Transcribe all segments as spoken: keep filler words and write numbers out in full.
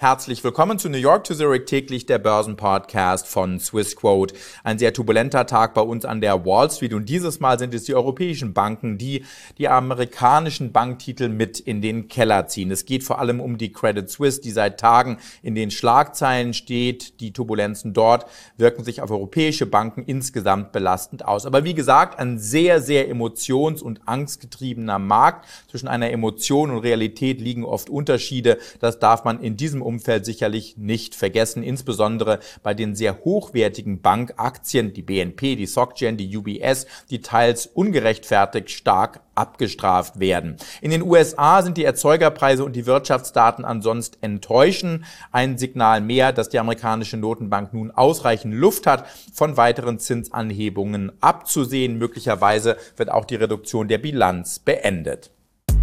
Herzlich willkommen zu New York to Zurich, täglich der Börsenpodcast von Swissquote. Ein sehr turbulenter Tag bei uns an der Wall Street und dieses Mal sind es die europäischen Banken, die die amerikanischen Banktitel mit in den Keller ziehen. Es geht vor allem um die Credit Suisse, die seit Tagen in den Schlagzeilen steht. Die Turbulenzen dort wirken sich auf europäische Banken insgesamt belastend aus. Aber wie gesagt, ein sehr, sehr emotions- und angstgetriebener Markt. Zwischen einer Emotion und Realität liegen oft Unterschiede. Das darf man in diesem Umfeld sicherlich nicht vergessen, insbesondere bei den sehr hochwertigen Bankaktien, die B N P, die SocGen, die U B S, die teils ungerechtfertigt stark abgestraft werden. In den U S A sind die Erzeugerpreise und die Wirtschaftsdaten ansonsten enttäuschend. Ein Signal mehr, dass die amerikanische Notenbank nun ausreichend Luft hat, von weiteren Zinsanhebungen abzusehen. Möglicherweise wird auch die Reduktion der Bilanz beendet.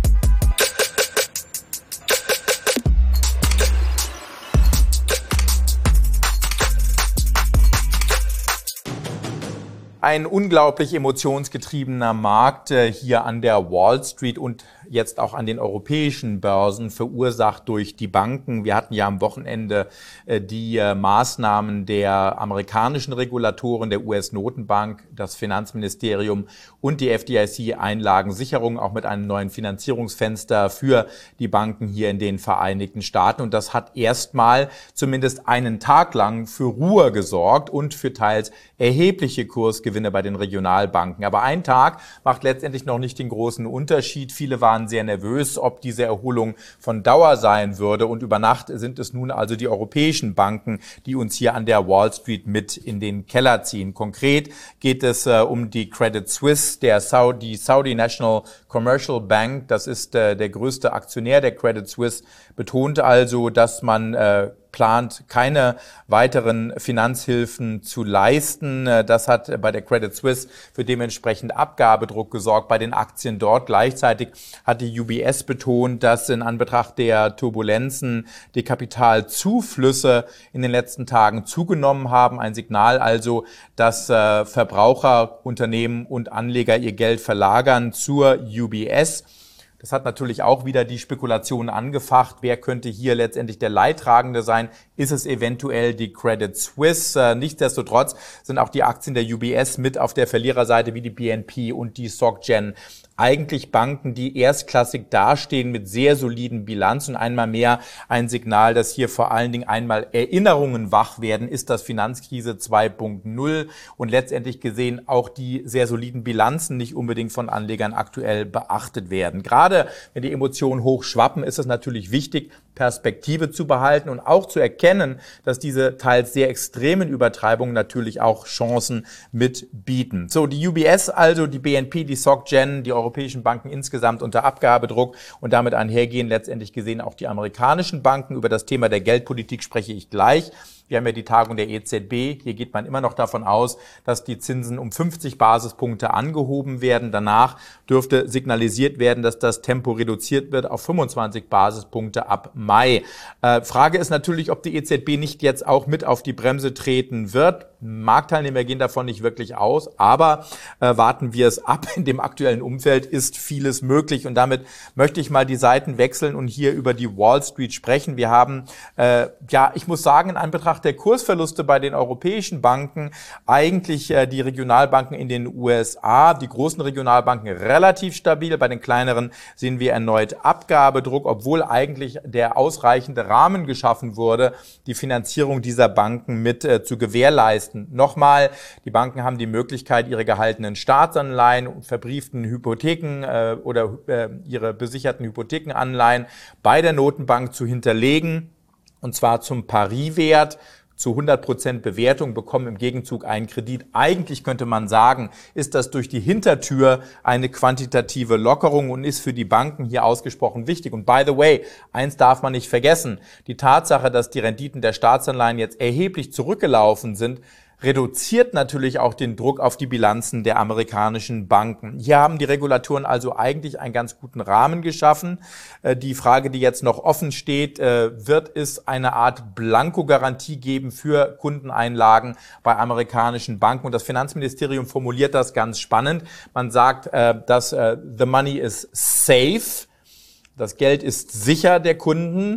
Ein unglaublich emotionsgetriebener Markt äh, hier an der Wall Street und jetzt auch an den europäischen Börsen, verursacht durch die Banken. Wir hatten ja am Wochenende äh, die äh, Maßnahmen der amerikanischen Regulatoren, der U S-Notenbank, das Finanzministerium und die F D I C-Einlagensicherung, auch mit einem neuen Finanzierungsfenster für die Banken hier in den Vereinigten Staaten. Und das hat erstmal zumindest einen Tag lang für Ruhe gesorgt und für teils erhebliche Kursgewinne bei den Regionalbanken. Aber ein Tag macht letztendlich noch nicht den großen Unterschied. Viele waren sehr nervös, ob diese Erholung von Dauer sein würde. Und über Nacht sind es nun also die europäischen Banken, die uns hier an der Wall Street mit in den Keller ziehen. Konkret geht es äh, um die Credit Suisse, der Saudi, Saudi National Commercial Bank. Das ist äh, der größte Aktionär der Credit Suisse, betont also, dass man äh, plant, keine weiteren Finanzhilfen zu leisten. Das hat bei der Credit Suisse für dementsprechend Abgabedruck gesorgt bei den Aktien dort. Gleichzeitig hat die U B S betont, dass in Anbetracht der Turbulenzen die Kapitalzuflüsse in den letzten Tagen zugenommen haben. Ein Signal also, dass äh, Verbraucher, Unternehmen und Anleger ihr Geld verlagern zur U B S. Das hat natürlich auch wieder die Spekulation angefacht. Wer könnte hier letztendlich der Leidtragende sein? Ist es eventuell die Credit Suisse? Nichtsdestotrotz sind auch die Aktien der U B S mit auf der Verliererseite wie die B N P und die SocGen. Eigentlich Banken, die erstklassig dastehen mit sehr soliden Bilanzen. Einmal mehr ein Signal, dass hier vor allen Dingen einmal Erinnerungen wach werden, ist das Finanzkrise zwei Punkt null und letztendlich gesehen auch die sehr soliden Bilanzen nicht unbedingt von Anlegern aktuell beachtet werden. Gerade wenn die Emotionen hochschwappen, ist es natürlich wichtig, Perspektive zu behalten und auch zu erkennen, dass diese teils sehr extremen Übertreibungen natürlich auch Chancen mitbieten. So, die U B S, also die B N P, die SocGen, die europäischen Banken insgesamt unter Abgabedruck und damit einhergehen letztendlich gesehen auch die amerikanischen Banken. Über das Thema der Geldpolitik spreche ich gleich. Wir haben ja die Tagung der E Z B. Hier geht man immer noch davon aus, dass die Zinsen um fünfzig Basispunkte angehoben werden. Danach dürfte signalisiert werden, dass das Tempo reduziert wird auf fünfundzwanzig Basispunkte ab Mai. Äh, Frage ist natürlich, ob die E Z B nicht jetzt auch mit auf die Bremse treten wird. Marktteilnehmer gehen davon nicht wirklich aus, aber äh, warten wir es ab. In dem aktuellen Umfeld ist vieles möglich und damit möchte ich mal die Seiten wechseln und hier über die Wall Street sprechen. Wir haben, äh, ja, ich muss sagen, in Anbetracht der Kursverluste bei den europäischen Banken eigentlich äh, die Regionalbanken in den U S A, die großen Regionalbanken relativ stabil. Bei den kleineren sehen wir erneut Abgabedruck, obwohl eigentlich der ausreichende Rahmen geschaffen wurde, die Finanzierung dieser Banken mit äh, zu gewährleisten. Nochmal, die Banken haben die Möglichkeit, ihre gehaltenen Staatsanleihen und verbrieften Hypotheken äh, oder äh, ihre besicherten Hypothekenanleihen bei der Notenbank zu hinterlegen. Und zwar zum Pariwert, zu hundert Prozent Bewertung, bekommen im Gegenzug einen Kredit. Eigentlich könnte man sagen, ist das durch die Hintertür eine quantitative Lockerung und ist für die Banken hier ausgesprochen wichtig. Und by the way, eins darf man nicht vergessen, die Tatsache, dass die Renditen der Staatsanleihen jetzt erheblich zurückgelaufen sind, reduziert natürlich auch den Druck auf die Bilanzen der amerikanischen Banken. Hier haben die Regulatoren also eigentlich einen ganz guten Rahmen geschaffen. Die Frage, die jetzt noch offen steht, wird es eine Art Blankogarantie geben für Kundeneinlagen bei amerikanischen Banken? Und das Finanzministerium formuliert das ganz spannend. Man sagt, dass the money is safe, das Geld ist sicher der Kunden.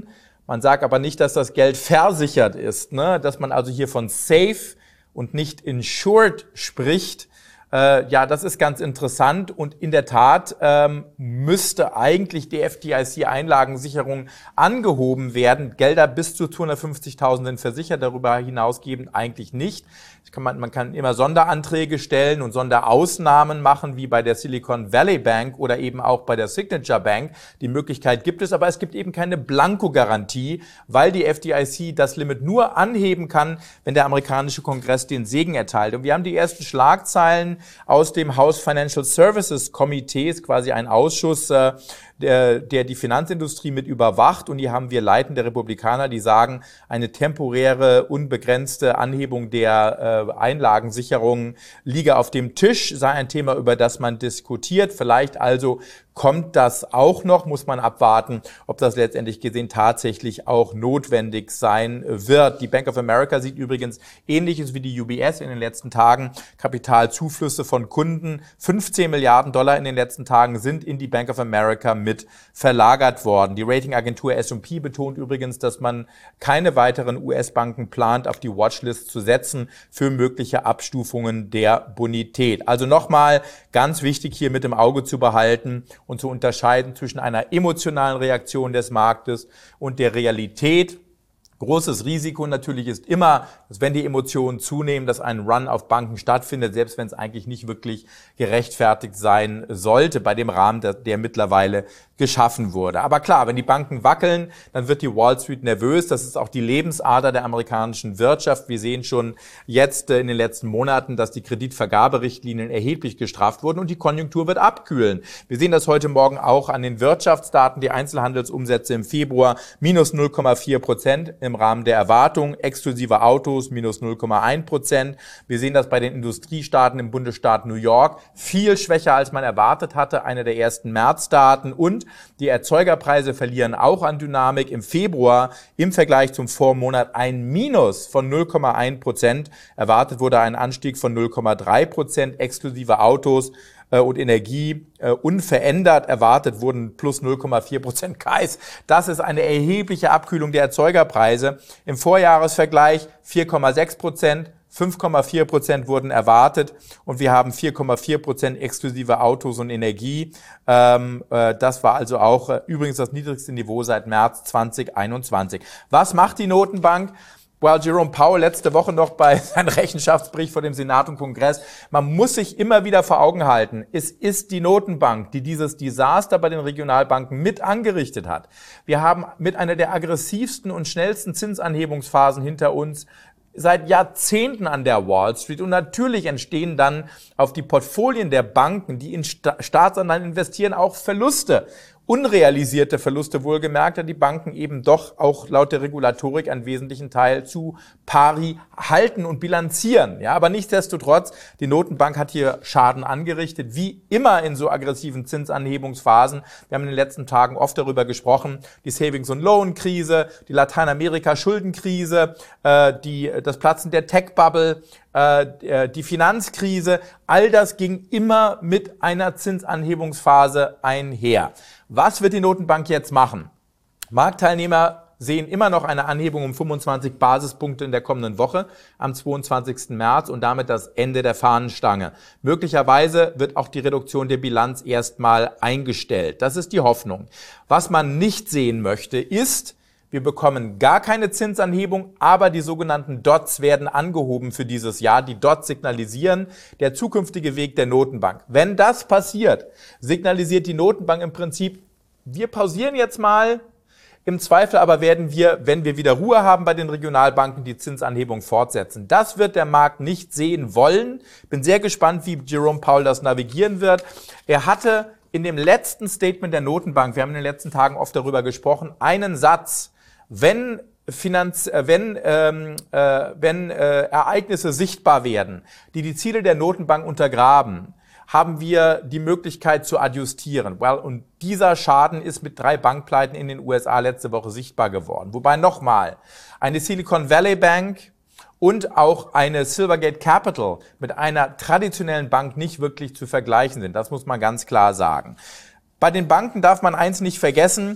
Man sagt aber nicht, dass das Geld versichert ist, ne? Dass man also hier von safe und nicht insured spricht. Äh, ja, das ist ganz interessant und in der Tat ähm, müsste eigentlich die F D I C-Einlagensicherung angehoben werden. Gelder bis zu zweihundertfünfzigtausend sind versichert, darüber hinaus geben eigentlich nicht. Kann man, man kann immer Sonderanträge stellen und Sonderausnahmen machen, wie bei der Silicon Valley Bank oder eben auch bei der Signature Bank. Die Möglichkeit gibt es, aber es gibt eben keine Blankogarantie, weil die F D I C das Limit nur anheben kann, wenn der amerikanische Kongress den Segen erteilt. Und wir haben die ersten Schlagzeilen aus dem House Financial Services Committee, ist quasi ein Ausschuss, äh, der, der die Finanzindustrie mit überwacht. Und hier haben wir leitende Republikaner, die sagen, eine temporäre, unbegrenzte Anhebung der äh, Einlagensicherung liege auf dem Tisch, sei ein Thema, über das man diskutiert. Vielleicht also kommt das auch noch, muss man abwarten, ob das letztendlich gesehen tatsächlich auch notwendig sein wird. Die Bank of America sieht übrigens Ähnliches wie die U B S in den letzten Tagen. Kapitalzuflüsse von Kunden, fünfzehn Milliarden Dollar in den letzten Tagen sind in die Bank of America mit verlagert worden. Die Ratingagentur S und P betont übrigens, dass man keine weiteren U S-Banken plant, auf die Watchlist zu setzen für mögliche Abstufungen der Bonität. Also nochmal ganz wichtig hier mit im Auge zu behalten und zu unterscheiden zwischen einer emotionalen Reaktion des Marktes und der Realität. Großes Risiko natürlich ist immer, dass wenn die Emotionen zunehmen, dass ein Run auf Banken stattfindet, selbst wenn es eigentlich nicht wirklich gerechtfertigt sein sollte bei dem Rahmen, der, der mittlerweile geschaffen wurde. Aber klar, wenn die Banken wackeln, dann wird die Wall Street nervös. Das ist auch die Lebensader der amerikanischen Wirtschaft. Wir sehen schon jetzt in den letzten Monaten, dass die Kreditvergaberichtlinien erheblich gestrafft wurden und die Konjunktur wird abkühlen. Wir sehen das heute Morgen auch an den Wirtschaftsdaten. Die Einzelhandelsumsätze im Februar minus null Komma vier Prozent im Rahmen der Erwartung, exklusive Autos minus null Komma eins Prozent. Wir sehen das bei den Industriestaaten im Bundesstaat New York viel schwächer, als man erwartet hatte, eine der ersten Märzdaten. Und die Erzeugerpreise verlieren auch an Dynamik. Im Februar im Vergleich zum Vormonat ein Minus von null Komma eins Prozent. Erwartet wurde ein Anstieg von null Komma drei Prozent, exklusive Autos und Energie äh, unverändert. Erwartet wurden plus null Komma vier Prozent K I S. Das ist eine erhebliche Abkühlung der Erzeugerpreise. Im Vorjahresvergleich vier Komma sechs Prozent, fünf Komma vier Prozent wurden erwartet und wir haben vier Komma vier Prozent exklusive Autos und Energie. Ähm, äh, das war also auch äh, übrigens das niedrigste Niveau seit März zweitausendeinundzwanzig. Was macht die Notenbank? Well, Jerome Powell letzte Woche noch bei seinem Rechenschaftsbericht vor dem Senat und Kongress. Man muss sich immer wieder vor Augen halten, es ist die Notenbank, die dieses Desaster bei den Regionalbanken mit angerichtet hat. Wir haben mit einer der aggressivsten und schnellsten Zinsanhebungsphasen hinter uns seit Jahrzehnten an der Wall Street. Und natürlich entstehen dann auf die Portfolien der Banken, die in Staatsanleihen investieren, auch Verluste. Unrealisierte Verluste wohlgemerkt, da die Banken eben doch auch laut der Regulatorik einen wesentlichen Teil zu pari halten und bilanzieren. Ja, aber nichtsdestotrotz, die Notenbank hat hier Schaden angerichtet, wie immer in so aggressiven Zinsanhebungsphasen. Wir haben in den letzten Tagen oft darüber gesprochen, die Savings- und Loan-Krise, die Lateinamerika-Schuldenkrise, äh, die, das Platzen der Tech-Bubble, äh, die Finanzkrise, all das ging immer mit einer Zinsanhebungsphase einher. Was wird die Notenbank jetzt machen? Marktteilnehmer sehen immer noch eine Anhebung um fünfundzwanzig Basispunkte in der kommenden Woche am zweiundzwanzigsten März und damit das Ende der Fahnenstange. Möglicherweise wird auch die Reduktion der Bilanz erstmal eingestellt. Das ist die Hoffnung. Was man nicht sehen möchte, ist, wir bekommen gar keine Zinsanhebung, aber die sogenannten Dots werden angehoben für dieses Jahr. Die Dots signalisieren der zukünftige Weg der Notenbank. Wenn das passiert, signalisiert die Notenbank im Prinzip, wir pausieren jetzt mal. Im Zweifel aber werden wir, wenn wir wieder Ruhe haben bei den Regionalbanken, die Zinsanhebung fortsetzen. Das wird der Markt nicht sehen wollen. Bin sehr gespannt, wie Jerome Powell das navigieren wird. Er hatte in dem letzten Statement der Notenbank, wir haben in den letzten Tagen oft darüber gesprochen, einen Satz: Wenn Finanz, wenn, ähm, äh, wenn äh, Ereignisse sichtbar werden, die die Ziele der Notenbank untergraben, haben wir die Möglichkeit zu adjustieren. Well, und dieser Schaden ist mit drei Bankpleiten in den U S A letzte Woche sichtbar geworden. Wobei nochmal, eine Silicon Valley Bank und auch eine Silvergate Capital mit einer traditionellen Bank nicht wirklich zu vergleichen sind. Das muss man ganz klar sagen. Bei den Banken darf man eins nicht vergessen: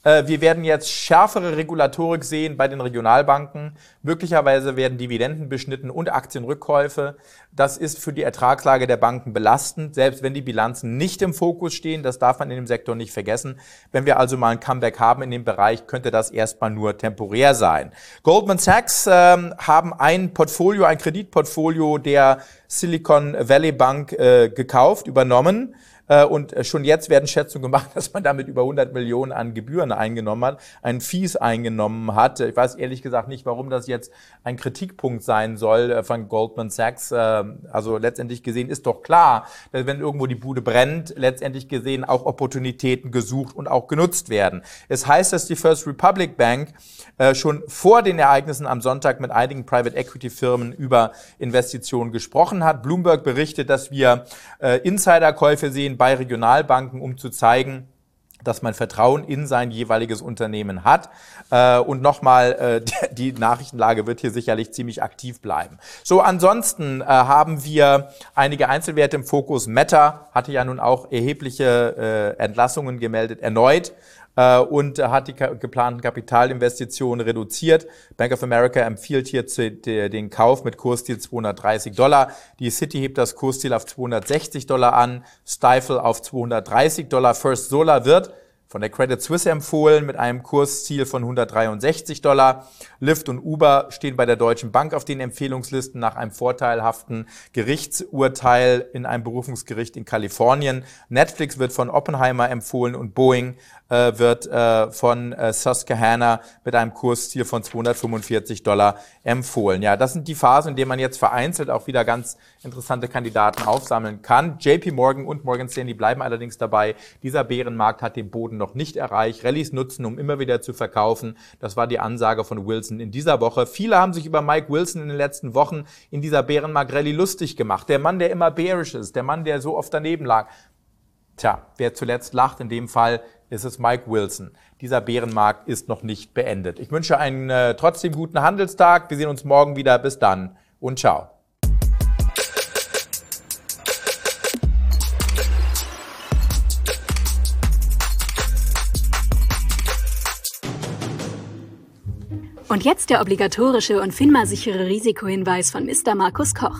Äh, wir werden jetzt schärfere Regulatorik sehen bei den Regionalbanken. Möglicherweise werden Dividenden beschnitten und Aktienrückkäufe. Das ist für die Ertragslage der Banken belastend, selbst wenn die Bilanzen nicht im Fokus stehen. Das darf man in dem Sektor nicht vergessen. Wenn wir also mal ein Comeback haben in dem Bereich, könnte das erstmal nur temporär sein. Goldman Sachs ähm, haben ein Portfolio, ein Kreditportfolio der Silicon Valley Bank äh, gekauft, übernommen. Und schon jetzt werden Schätzungen gemacht, dass man damit über hundert Millionen an Gebühren eingenommen hat, einen Fees eingenommen hat. Ich weiß ehrlich gesagt nicht, warum das jetzt ein Kritikpunkt sein soll von Goldman Sachs. Also letztendlich gesehen ist doch klar, dass wenn irgendwo die Bude brennt, letztendlich gesehen auch Opportunitäten gesucht und auch genutzt werden. Es heißt, dass die First Republic Bank schon vor den Ereignissen am Sonntag mit einigen Private Equity Firmen über Investitionen gesprochen hat. Bloomberg berichtet, dass wir Insiderkäufe sehen bei Regionalbanken, um zu zeigen, dass man Vertrauen in sein jeweiliges Unternehmen hat. Äh, und nochmal, äh, die Nachrichtenlage wird hier sicherlich ziemlich aktiv bleiben. So, ansonsten äh, haben wir einige Einzelwerte im Fokus. Meta hatte ja nun auch erhebliche äh, Entlassungen gemeldet, erneut. Und hat die geplanten Kapitalinvestitionen reduziert. Bank of America empfiehlt hier den Kauf mit Kursziel zweihundertdreißig Dollar. Die Citi hebt das Kursziel auf zweihundertsechzig Dollar an, Stifel auf zweihundertdreißig Dollar. First Solar wird von der Credit Suisse empfohlen mit einem Kursziel von hundertdreiundsechzig Dollar. Lyft und Uber stehen bei der Deutschen Bank auf den Empfehlungslisten nach einem vorteilhaften Gerichtsurteil in einem Berufungsgericht in Kalifornien. Netflix wird von Oppenheimer empfohlen und Boeing äh, wird äh, von äh, Susquehanna mit einem Kursziel von zweihundertfünfundvierzig Dollar empfohlen. Ja, das sind die Phasen, in denen man jetzt vereinzelt auch wieder ganz interessante Kandidaten aufsammeln kann. J P Morgan und Morgan Stanley bleiben allerdings dabei. Dieser Bärenmarkt hat den Boden noch nicht erreicht. Rallyes nutzen, um immer wieder zu verkaufen. Das war die Ansage von Wilson in dieser Woche. Viele haben sich über Mike Wilson in den letzten Wochen in dieser Bärenmarkt-Rallye lustig gemacht. Der Mann, der immer bearish ist, der Mann, der so oft daneben lag. Tja, wer zuletzt lacht, in dem Fall ist es Mike Wilson. Dieser Bärenmarkt ist noch nicht beendet. Ich wünsche einen äh, trotzdem guten Handelstag. Wir sehen uns morgen wieder. Bis dann und ciao. Und jetzt der obligatorische und FINMA-sichere Risikohinweis von Mister Markus Koch.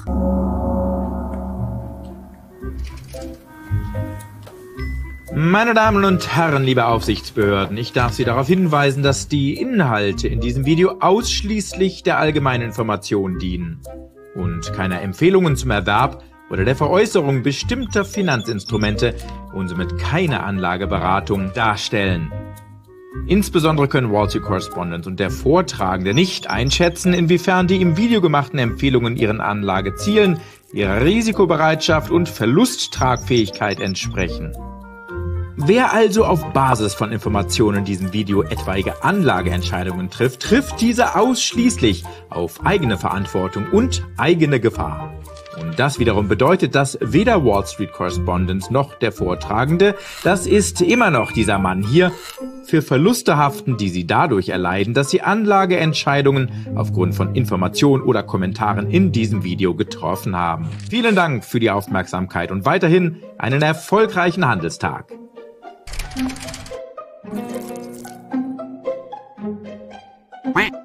Meine Damen und Herren, liebe Aufsichtsbehörden, ich darf Sie darauf hinweisen, dass die Inhalte in diesem Video ausschließlich der allgemeinen Information dienen und keine Empfehlungen zum Erwerb oder der Veräußerung bestimmter Finanzinstrumente und somit keine Anlageberatung darstellen. Insbesondere können Wall Street Correspondent und der Vortragende nicht einschätzen, inwiefern die im Video gemachten Empfehlungen ihren Anlagezielen, ihrer Risikobereitschaft und Verlusttragfähigkeit entsprechen. Wer also auf Basis von Informationen in diesem Video etwaige Anlageentscheidungen trifft, trifft diese ausschließlich auf eigene Verantwortung und eigene Gefahr. Und das wiederum bedeutet, dass weder Wall Street Correspondent noch der Vortragende, das ist immer noch dieser Mann hier, für Verluste haften, die sie dadurch erleiden, dass sie Anlageentscheidungen aufgrund von Informationen oder Kommentaren in diesem Video getroffen haben. Vielen Dank für die Aufmerksamkeit und weiterhin einen erfolgreichen Handelstag. Quack.